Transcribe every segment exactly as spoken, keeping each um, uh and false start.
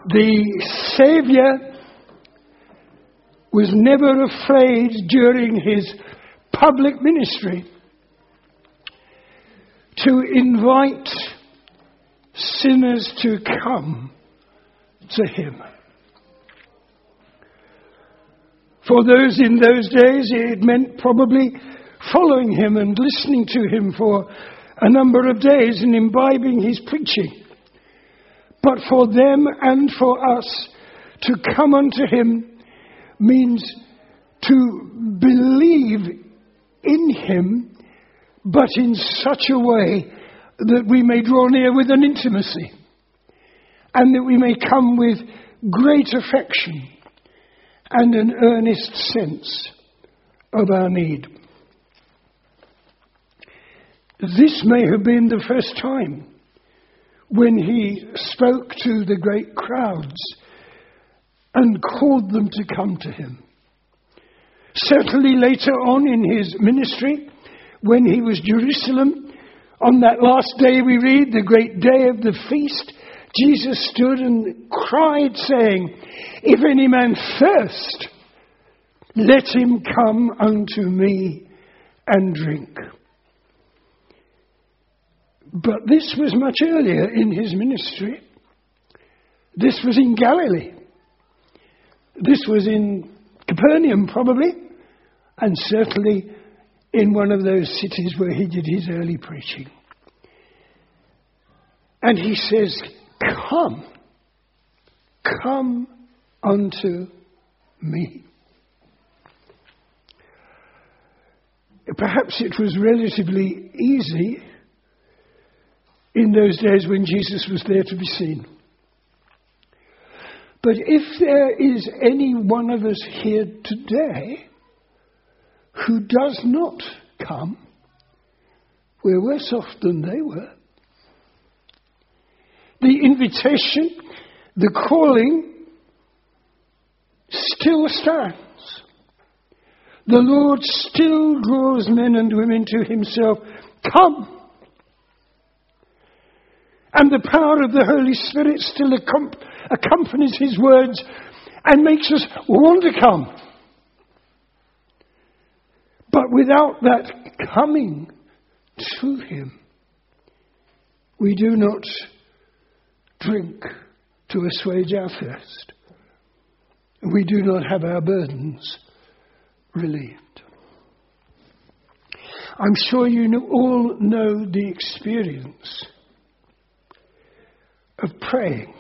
The Saviour was never afraid during his public ministry to invite sinners to come to him. For those in those days, it meant probably following him and listening to him for a number of days and imbibing his preaching. But for them and for us to come unto him means to believe in him, but in such a way that we may draw near with an intimacy, and that we may come with great affection and an earnest sense of our need. This may have been the first time when he spoke to the great crowds and called them to come to him. Certainly later on in his ministry, when he was Jerusalem, on that last day we read, the great day of the feast, Jesus stood and cried, saying, "If any man thirst, let him come unto me and drink." But this was much earlier in his ministry. This was in Galilee. This was in Capernaum, probably, and certainly in one of those cities where he did his early preaching. And he says, "Come, come unto me." Perhaps it was relatively easy in those days when Jesus was there to be seen. But if there is any one of us here today who does not come, we're worse off than they were. The invitation, the calling, still stands. The Lord still draws men and women to himself. Come! And the power of the Holy Spirit still accom- accompanies his words and makes us want to come. But without that coming to him, we do not drink to assuage our thirst. We do not have our burdens relieved. I'm sure you know, all know the experience of praying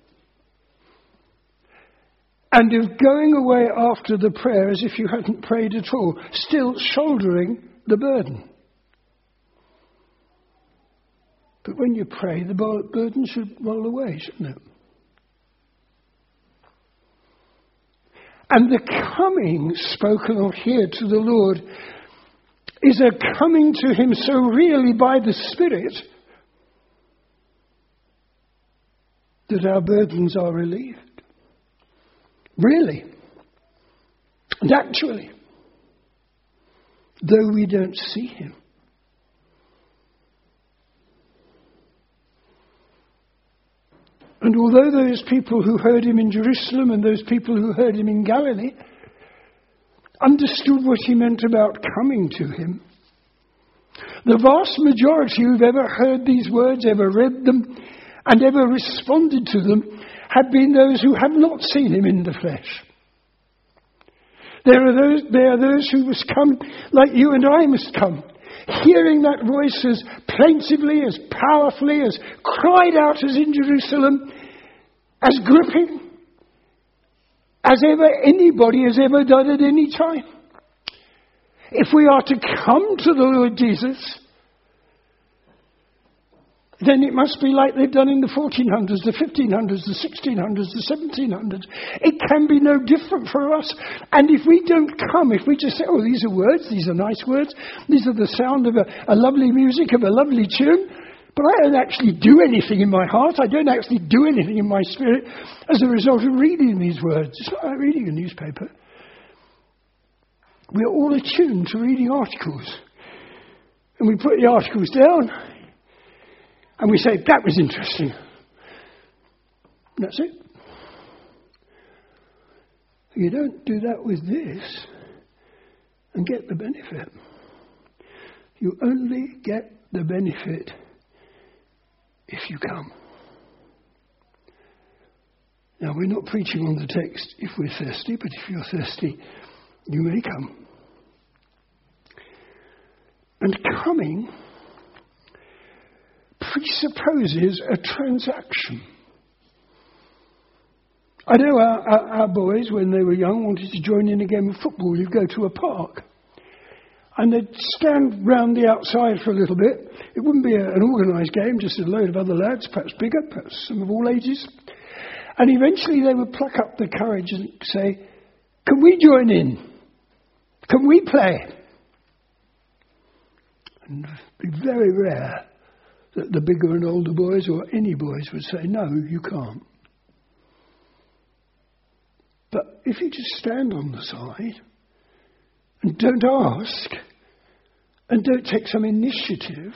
and of going away after the prayer as if you hadn't prayed at all, still shouldering the burden. But when you pray, the burden should roll away, shouldn't it? And the coming spoken of here to the Lord is a coming to him so really by the Spirit that our burdens are relieved. Really. And actually. Though we don't see him. And although those people who heard him in Jerusalem and those people who heard him in Galilee understood what he meant about coming to him, the vast majority who've ever heard these words, ever read them, and ever responded to them, have been those who have not seen him in the flesh. There are those, there are those who must come like you and I must come, hearing that voice as plaintively, as powerfully, as cried out as in Jerusalem, as gripping as ever anybody has ever done at any time. If we are to come to the Lord Jesus, then it must be like they've done in the fourteen hundreds, the fifteen hundreds, the sixteen hundreds, the seventeen hundreds. It can be no different for us. And if we don't come, if we just say, oh, these are words, these are nice words, these are the sound of a, a lovely music, of a lovely tune, but I don't actually do anything in my heart, I don't actually do anything in my spirit as a result of reading these words. It's not like reading a newspaper. We're all attuned to reading articles. And we put the articles down, and we say, that was interesting. And that's it. You don't do that with this and get the benefit. You only get the benefit if you come. Now, we're not preaching on the text if we're thirsty, but if you're thirsty, you may come. And coming presupposes a transaction. I know our, our, our boys, when they were young, wanted to join in a game of football. You'd go to a park, and they'd stand round the outside for a little bit. It wouldn't be a, an organised game, just a load of other lads, perhaps bigger, perhaps some of all ages. And eventually they would pluck up the courage and say, can we join in? Can we play? And it'd be very rare that the bigger and older boys or any boys would say, no, you can't. But if you just stand on the side and don't ask and don't take some initiative,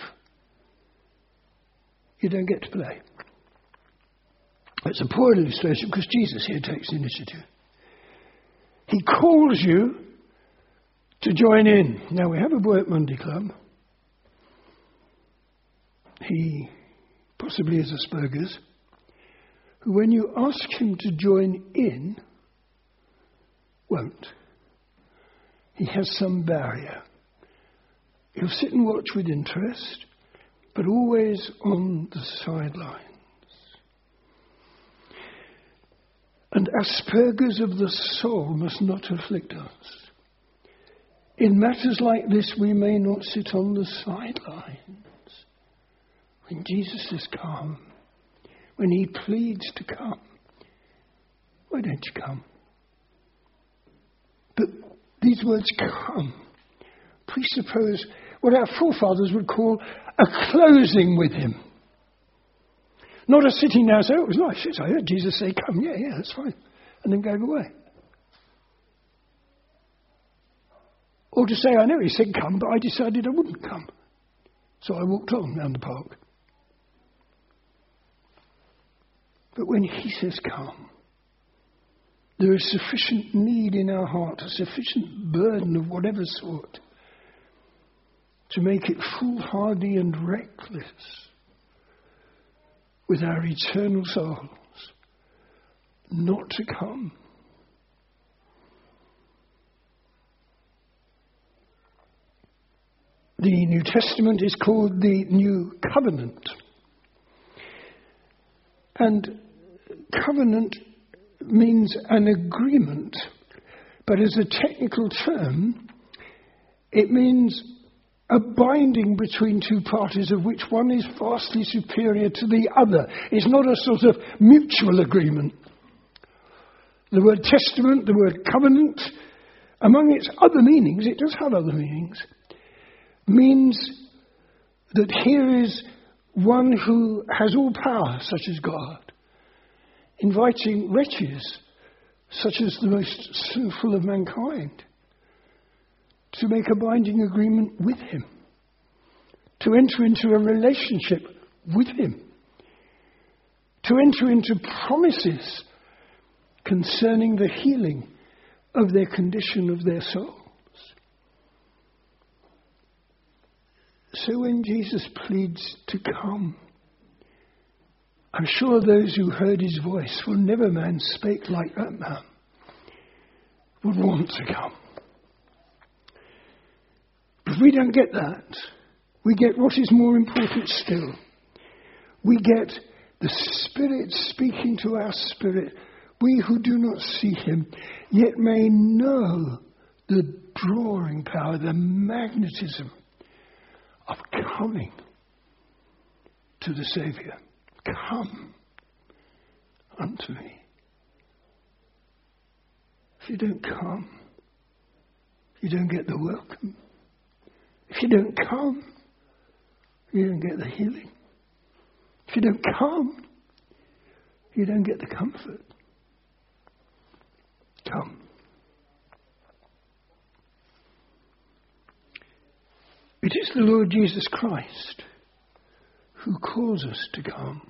you don't get to play. It's a poor illustration because Jesus here takes initiative. He calls you to join in. Now, we have a boy at Monday Club. He possibly is Asperger's, who when you ask him to join in, won't. He has some barrier. He'll sit and watch with interest, but always on the sidelines. And Asperger's of the soul must not afflict us. In matters like this, we may not sit on the sidelines. When Jesus says come, when he pleads to come, why don't you come? But these words come presuppose what our forefathers would call a closing with him. Not a sitting down and say, oh, it was nice. Yes, I heard Jesus say, come. Yeah, yeah, that's fine. And then gave away. Or to say, I know he said come, but I decided I wouldn't come. So I walked on round the park. But when he says come, there is sufficient need in our heart, a sufficient burden of whatever sort, to make it foolhardy and reckless with our eternal souls, not to come. The New Testament is called the New Covenant. And covenant means an agreement, but as a technical term, it means a binding between two parties of which one is vastly superior to the other. It's not a sort of mutual agreement. The word testament, the word covenant, among its other meanings, it does have other meanings, means that here is one who has all power, such as God, inviting wretches, such as the most sinful of mankind, to make a binding agreement with him, to enter into a relationship with him, to enter into promises concerning the healing of their condition of their souls. So when Jesus pleads to come, I'm sure those who heard his voice, for never man spake like that man, would want to come. If we don't get that, we get what is more important still. We get the Spirit speaking to our spirit. We who do not see him, yet may know the drawing power, the magnetism of coming to the Saviour. Come unto me. If you don't come, you don't get the welcome. If you don't come, you don't get the healing. If you don't come, you don't get the comfort. Come. It is the Lord Jesus Christ who calls us to come.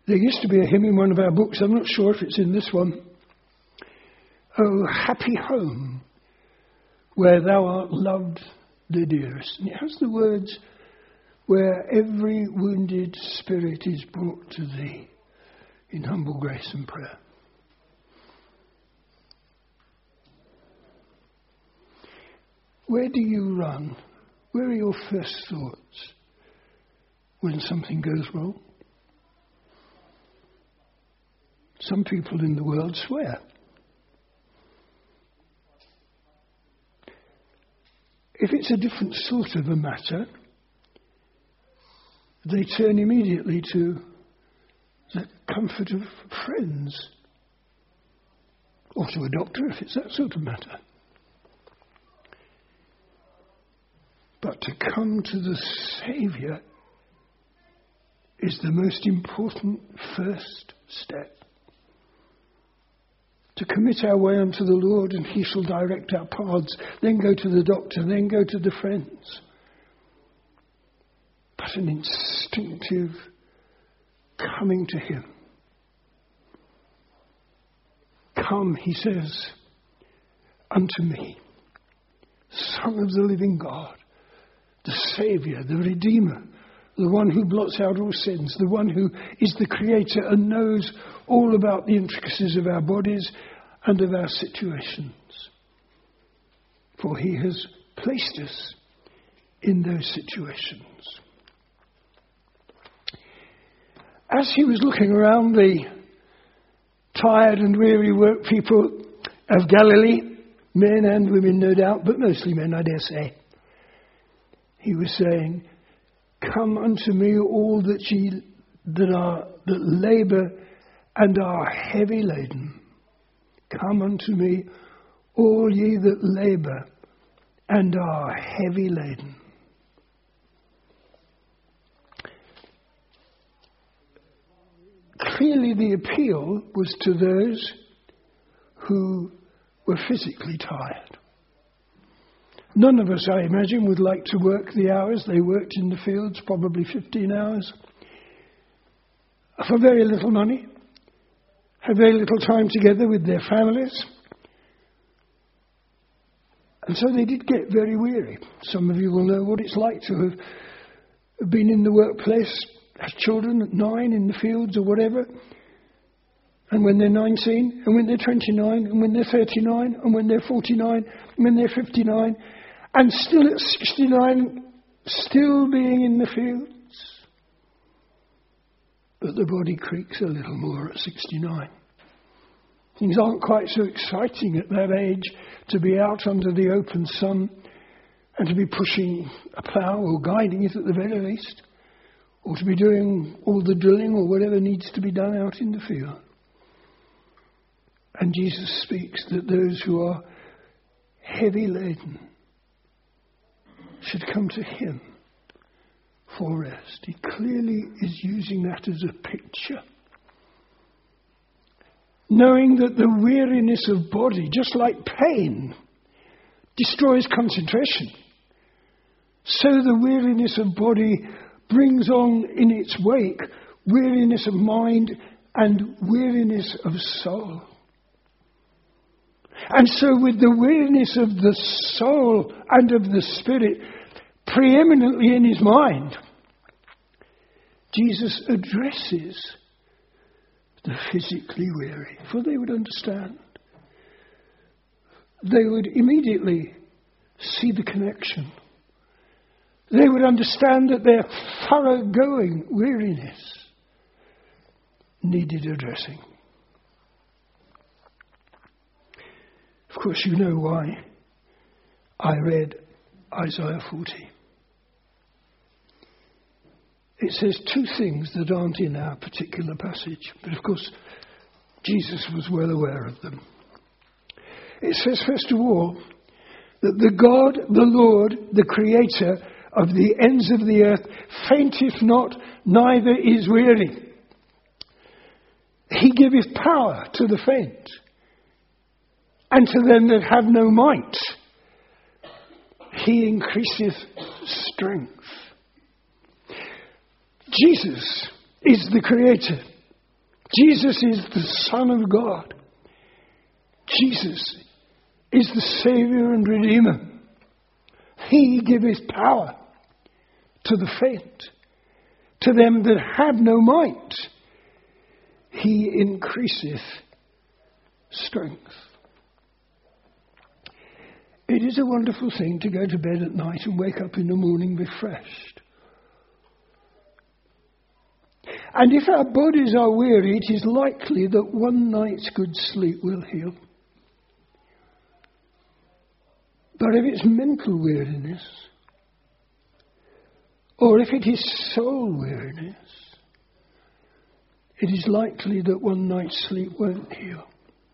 There used to be a hymn in one of our books, I'm not sure if it's in this one. Oh, happy home, where thou art loved the dearest. And it has the words, where every wounded spirit is brought to thee in humble grace and prayer. Where do you run? Where are your first thoughts when something goes wrong? Some people in the world swear. If it's a different sort of a matter, they turn immediately to the comfort of friends, or to a doctor if it's that sort of matter. But to come to the Saviour is the most important first step. To commit our way unto the Lord, and he shall direct our paths, then go to the doctor, then go to the friends. But an instinctive coming to him. Come, he says, unto me, Son of the living God, the Saviour, the Redeemer, the one who blots out all sins, the one who is the Creator and knows all about the intricacies of our bodies and of our situations. For he has placed us in those situations. As he was looking around the tired and weary work people of Galilee, men and women no doubt, but mostly men I dare say, he was saying, come unto me all that ye that are that labour and are heavy laden. Come unto me all ye that labour and are heavy laden. Clearly the appeal was to those who were physically tired. None of us, I imagine, would like to work the hours they worked in the fields, probably fifteen hours, for very little money, have very little time together with their families. And so they did get very weary. Some of you will know what it's like to have been in the workplace, have children at nine in the fields or whatever, and when they're nineteen, and when they're twenty-nine, and when they're thirty-nine, and when they're forty-nine, and when they're fifty-nine, and still at sixty-nine, still being in the fields. But the body creaks a little more at sixty-nine. Things aren't quite so exciting at that age to be out under the open sun and to be pushing a plough or guiding it at the very least, or to be doing all the drilling or whatever needs to be done out in the field. And Jesus speaks that those who are heavy laden should come to him for rest. He clearly is using that as a picture. Knowing that the weariness of body, just like pain, destroys concentration, so the weariness of body brings on in its wake weariness of mind and weariness of soul. And so with the weariness of the soul and of the spirit preeminently in his mind, Jesus addresses the physically weary, for they would understand. They would immediately see the connection. They would understand that their thoroughgoing weariness needed addressing. Of course, you know why I read Isaiah forty. It says two things that aren't in our particular passage, but of course, Jesus was well aware of them. It says, first of all, that the God, the Lord, the Creator of the ends of the earth, fainteth not, neither is weary. He giveth power to the faint, and to them that have no might, he increaseth strength. Jesus is the Creator Jesus is the Son of God. Jesus is the Saviour and Redeemer. He giveth power to the faint, to them that have no might. He increaseth strength. It is a wonderful thing to go to bed at night and wake up in the morning refreshed. And if our bodies are weary, it is likely that one night's good sleep will heal. But if it's mental weariness, or if it is soul weariness, it is likely that one night's sleep won't heal.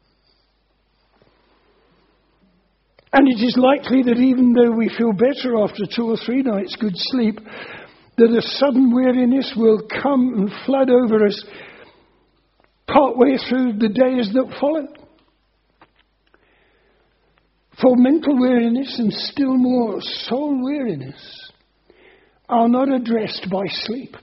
And it is likely that even though we feel better after two or three nights' good sleep, that a sudden weariness will come and flood over us partway through the days that follow. For mental weariness and still more soul weariness are not addressed by sleep.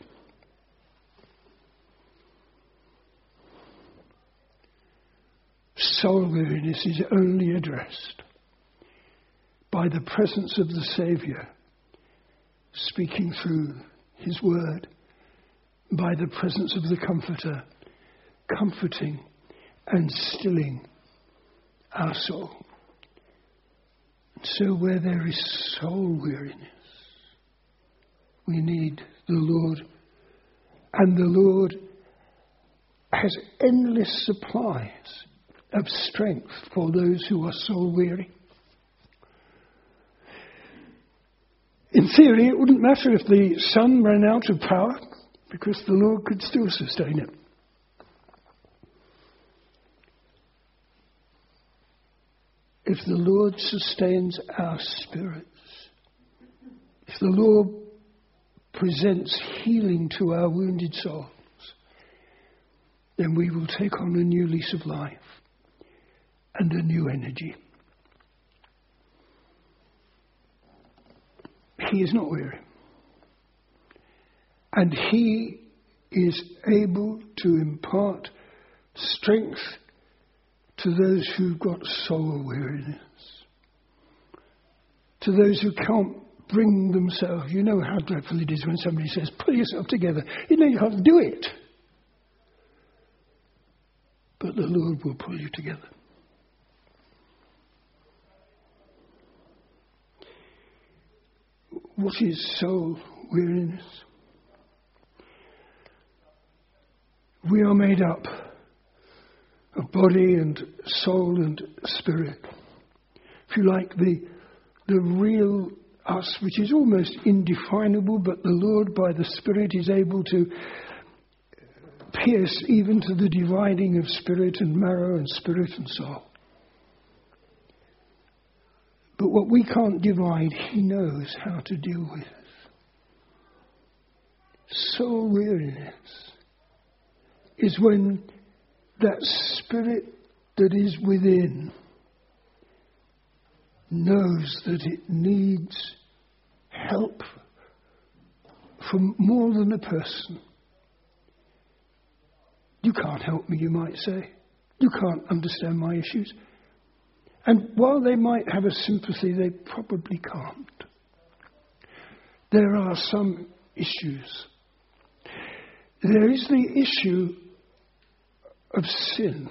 Soul weariness is only addressed by the presence of the Saviour speaking through his word, by the presence of the Comforter comforting and stilling our soul. So where there is soul weariness, we need the Lord. And the Lord has endless supplies of strength for those who are soul weary. In theory, it wouldn't matter if the sun ran out of power, because the Lord could still sustain it. If the Lord sustains our spirits, if the Lord presents healing to our wounded souls, then we will take on a new lease of life and a new energy. He is not weary. And he is able to impart strength to those who've got soul weariness. To those who can't bring themselves. You know how dreadful it is when somebody says, pull yourself together. You know you can't do it. But the Lord will pull you together. What is soul weariness? We are made up of body and soul and spirit. If you like, the, the real us, which is almost indefinable, but the Lord by the Spirit is able to pierce even to the dividing of spirit and marrow and spirit and soul. But what we can't divide, he knows how to deal with. Soul weariness is when that spirit that is within knows that it needs help from more than a person. You can't help me, you might say. You can't understand my issues. And while they might have a sympathy, they probably can't. There are some issues. There is the issue of sin.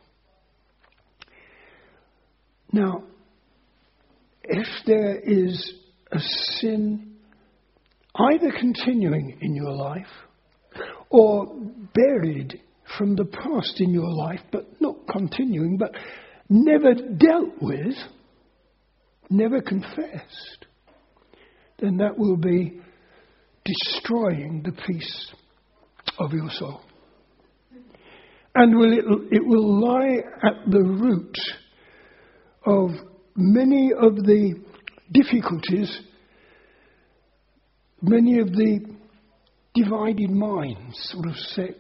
Now, if there is a sin either continuing in your life or buried from the past in your life, but not continuing, but never dealt with, never confessed, then that will be destroying the peace of your soul. And will it, it will lie at the root of many of the difficulties, many of the divided minds, sort of sects.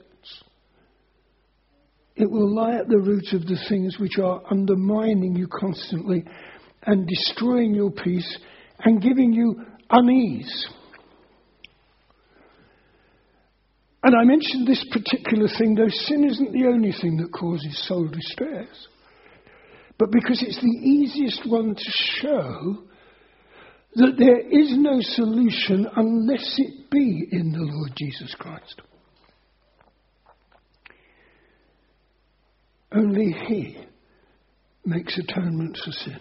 It will lie at the root of the things which are undermining you constantly and destroying your peace and giving you unease. And I mentioned this particular thing, though sin isn't the only thing that causes soul distress, but because it's the easiest one to show that there is no solution unless it be in the Lord Jesus Christ. Only He makes atonement for sin.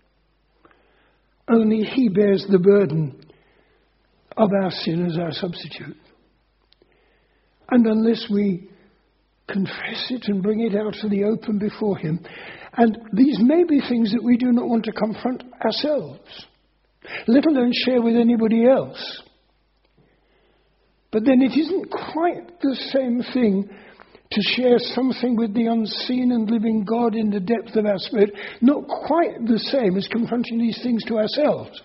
Only He bears the burden of our sin as our substitute. And unless we confess it and bring it out to the open before Him, and these may be things that we do not want to confront ourselves, let alone share with anybody else. But then it isn't quite the same thing to share something with the unseen and living God in the depth of our spirit. Not quite the same as confronting these things to ourselves.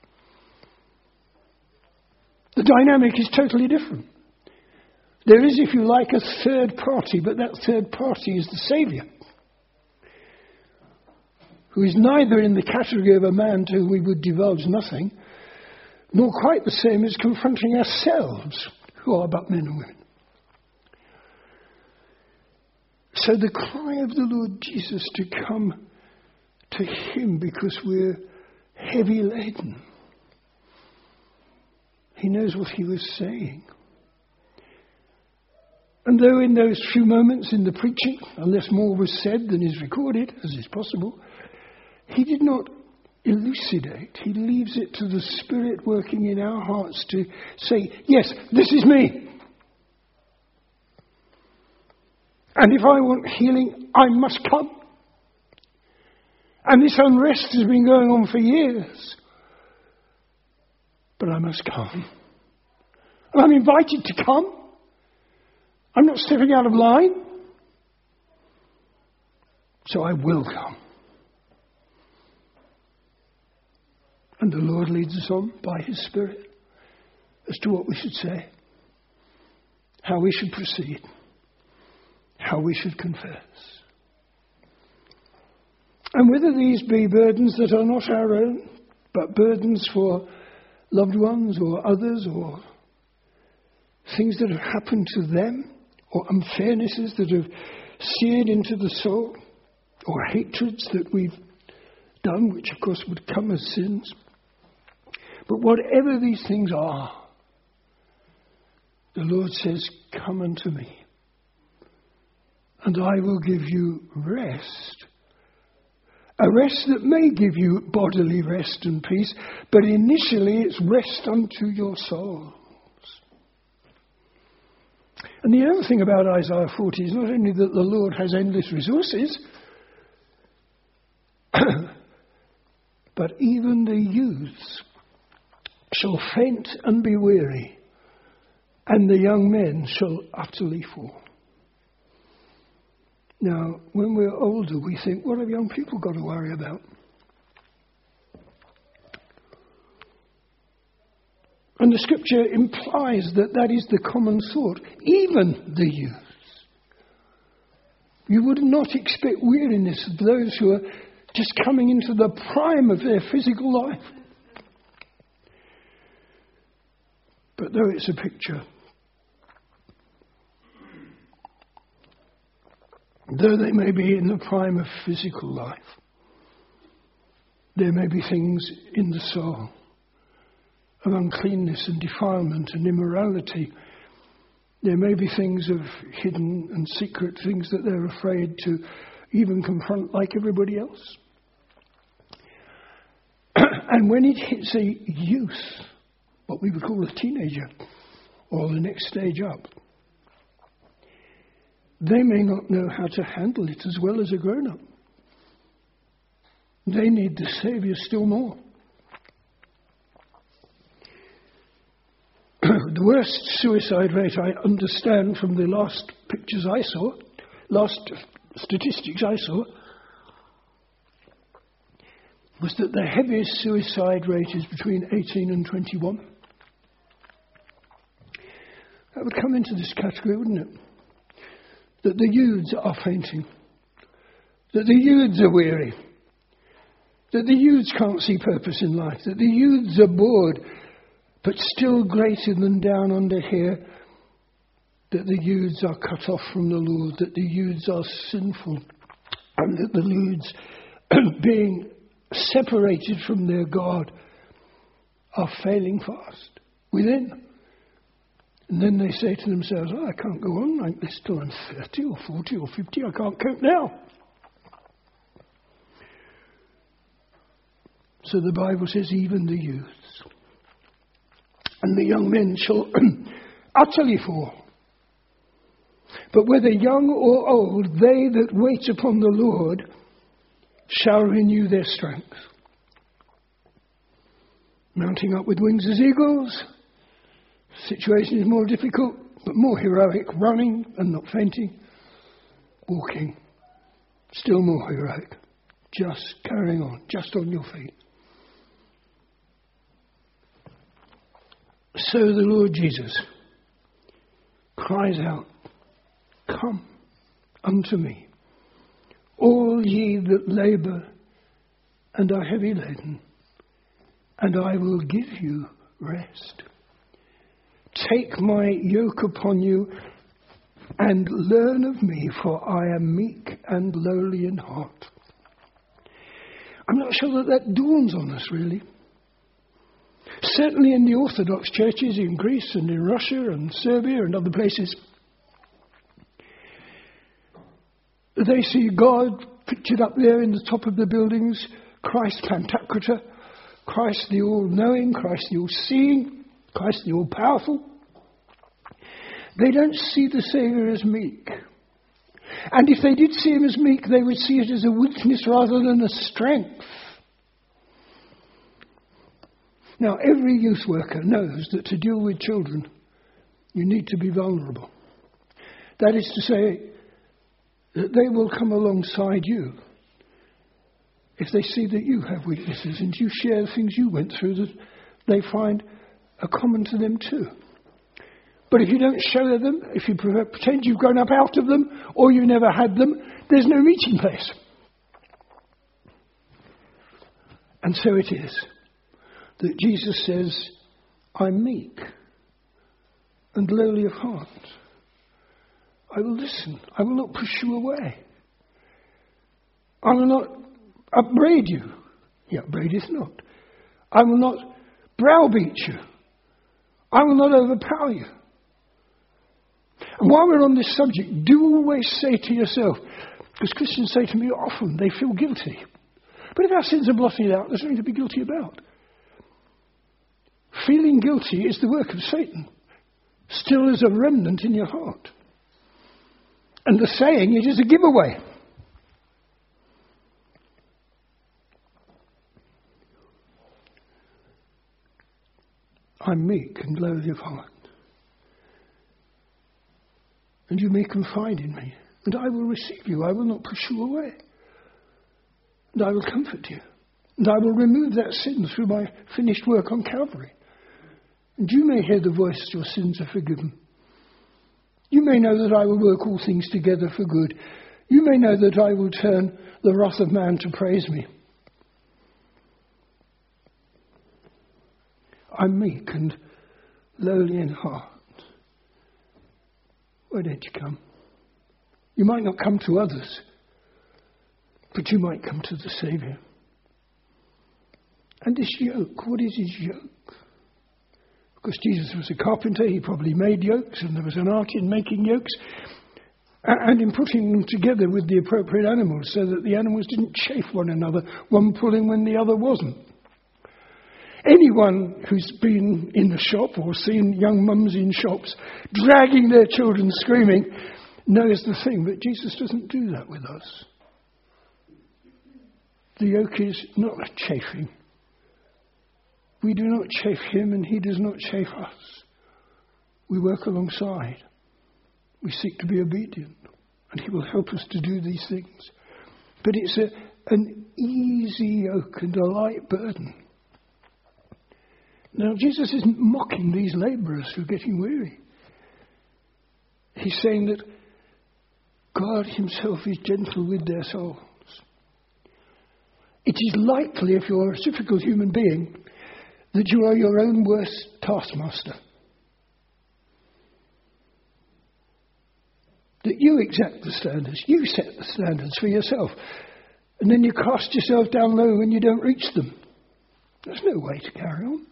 The dynamic is totally different. There is, if you like, a third party, but that third party is the Saviour, who is neither in the category of a man to whom we would divulge nothing, nor quite the same as confronting ourselves, who are but men and women. So the cry of the Lord Jesus to come to Him because we're heavy laden. He knows what He was saying. And though in those few moments in the preaching, unless more was said than is recorded, as is possible, He did not elucidate. He leaves it to the Spirit working in our hearts to say, yes, this is me. And if I want healing, I must come. And this unrest has been going on for years. But I must come. And I'm invited to come. I'm not stepping out of line. So I will come. And the Lord leads us on by His Spirit as to what we should say, how we should proceed, how we should confess. And whether these be burdens that are not our own, but burdens for loved ones or others, or things that have happened to them, or unfairnesses that have seared into the soul, or hatreds that we've done, which of course would come as sins. But whatever these things are, the Lord says, come unto me, and I will give you rest. A rest that may give you bodily rest and peace, but initially it's rest unto your souls. And the other thing about Isaiah forty is not only that the Lord has endless resources, but even the youths shall faint and be weary, and the young men shall utterly fall. Now, when we're older, we think, what have young people got to worry about? And the scripture implies that that is the common thought, even the youths. You would not expect weariness of those who are just coming into the prime of their physical life. But though it's a picture, though they may be in the prime of physical life, there may be things in the soul of uncleanness and defilement and immorality. There may be things of hidden and secret things that they're afraid to even confront like everybody else. And when it hits a youth, what we would call a teenager, or the next stage up, they may not know how to handle it as well as a grown-up. They need the Saviour still more. The worst suicide rate I understand from the last pictures I saw, last statistics I saw, was that the heaviest suicide rate is between eighteen and twenty-one. That would come into this category, wouldn't it? That the youths are fainting. That the youths are weary. That the youths can't see purpose in life. That the youths are bored, but still greater than down under here. that the youths are cut off from the Lord, that the youths are sinful, and that the youths, being separated from their God, are failing fast within. And then they say to themselves, oh, I can't go on like this till I'm thirty or forty or fifty. I can't cope now. So the Bible says, even the youths and the young men shall utterly fall. But whether young or old, they that wait upon the Lord shall renew their strength. Mounting up with wings as eagles. Situation is more difficult, but more heroic. Running and not fainting. Walking, still more heroic. Just carrying on, just on your feet. So the Lord Jesus cries out, come unto me, all ye that labour and are heavy laden, and I will give you rest. Take my yoke upon you and learn of me, for I am meek and lowly in heart. I'm not sure that that dawns on us, really. Certainly in the Orthodox churches in Greece and in Russia and Serbia and other places, they see God pictured up there in the top of the buildings, Christ Pantocrator, Christ the all-knowing, Christ the all-seeing, Christ the all-powerful. They don't see the Saviour as meek. And if they did see him as meek, they would see it as a weakness rather than a strength. Now, every youth worker knows that to deal with children, you need to be vulnerable. That is to say, that they will come alongside you if they see that you have weaknesses and you share the things you went through that they find are common to them too. But if you don't show them, if you pretend you've grown up out of them or you never had them, there's no meeting place. And so it is that Jesus says, I'm meek and lowly of heart. I will listen. I will not push you away. I will not upbraid you. He upbraideth not. I will not browbeat you. I will not overpower you. And while we're on this subject, do always say to yourself, because Christians say to me often, they feel guilty. But if our sins are blotted out, there's nothing to be guilty about. Feeling guilty is the work of Satan. Still is a remnant in your heart. And the saying, it is a giveaway. I'm meek and lowly of heart. And you may confide in me, and I will receive you. I will not push you away. And I will comfort you. And I will remove that sin through my finished work on Calvary. And you may hear the voice, your sins are forgiven. You may know that I will work all things together for good. You may know that I will turn the wrath of man to praise me. I'm meek and lowly in heart. Why don't you come? You might not come to others, but you might come to the Saviour. And this yoke, what is his yoke? Because Jesus was a carpenter, he probably made yokes, and there was an art in making yokes, and in putting them together with the appropriate animals so that the animals didn't chafe one another, one pulling when the other wasn't. Anyone who's been in the shop or seen young mums in shops dragging their children screaming knows the thing, but Jesus doesn't do that with us. The yoke is not chafing. We do not chafe him and he does not chafe us. We work alongside. We seek to be obedient and he will help us to do these things. But it's a, an easy yoke and a light burden. Now, Jesus isn't mocking these labourers who are getting weary. He's saying that God himself is gentle with their souls. It is likely, if you're a difficult human being, that you are your own worst taskmaster. that you exact the standards, you set the standards for yourself, and then you cast yourself down low when you don't reach them. There's no way to carry on.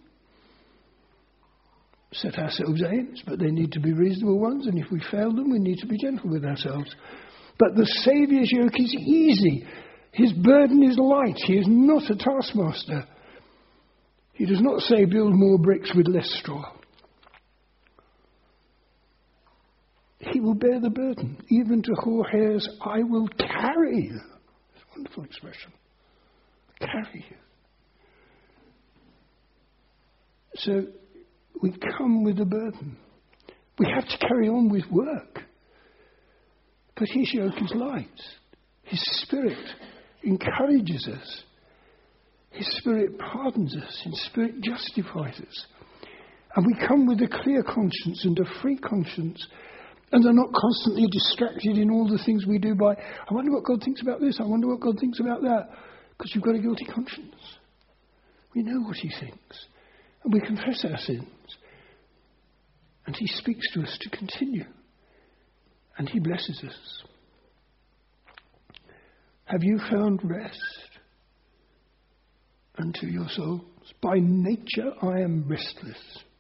Set ourselves aims, but they need to be reasonable ones, and if we fail them, we need to be gentle with ourselves. But the Saviour's yoke is easy. His burden is light. He is not a taskmaster. He does not say build more bricks with less straw. He will bear the burden. Even to hoar hairs, I will carry you. It's a wonderful expression. Carry you. So we come with a burden. We have to carry on with work. But his yoke is light. His Spirit encourages us. His Spirit pardons us. His Spirit justifies us. And we come with a clear conscience and a free conscience, and are not constantly distracted in all the things we do by, I wonder what God thinks about this, I wonder what God thinks about that, because you've got a guilty conscience. We know what he thinks, and we confess our sins. And he speaks to us to continue, and he blesses us. Have you found rest unto your souls? By nature I am restless.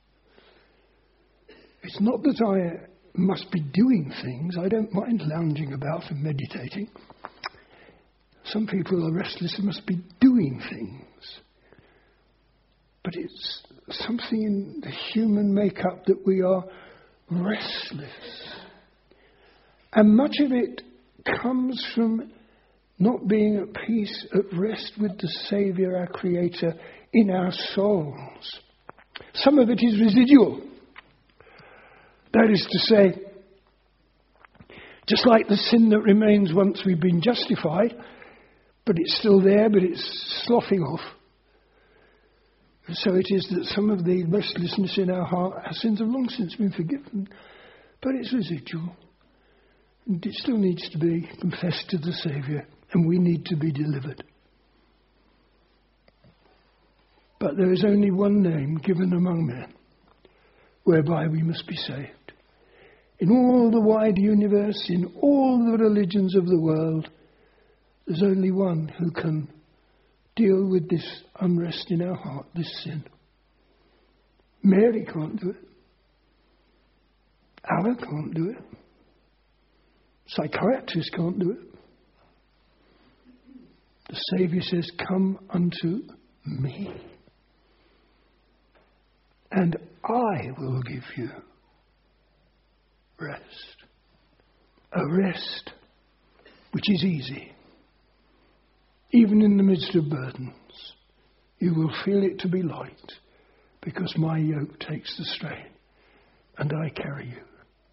It's not that I must be doing things. I don't mind lounging about and meditating. Some people are restless and must be doing things. But it's something in the human makeup that we are restless. And much of it comes from not being at peace, at rest with the Saviour, our Creator, in our souls. Some of it is residual. That is to say, just like the sin that remains once we've been justified, but it's still there, but it's sloughing off. And so it is that some of the restlessness in our heart, our sins have long since been forgiven, but it's residual. And it still needs to be confessed to the Saviour, and we need to be delivered. But there is only one name given among men whereby we must be saved. In all the wide universe, in all the religions of the world, there's only one who can deal with this unrest in our heart, this sin. Mary can't do it. Allah can't do it. Psychiatrists can't do it. The Saviour says, come unto me, and I will give you rest. A rest which is easy. Even in the midst of burdens, you will feel it to be light, because my yoke takes the strain, and I carry you.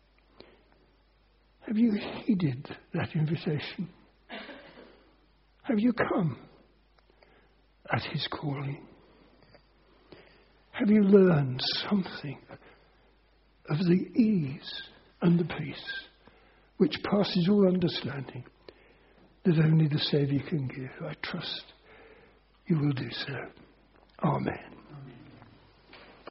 Have you heeded that invitation? Have you come at his calling? Have you learned something of the ease and the peace which passes all understanding that only the Saviour can give? I trust you will do so. Amen.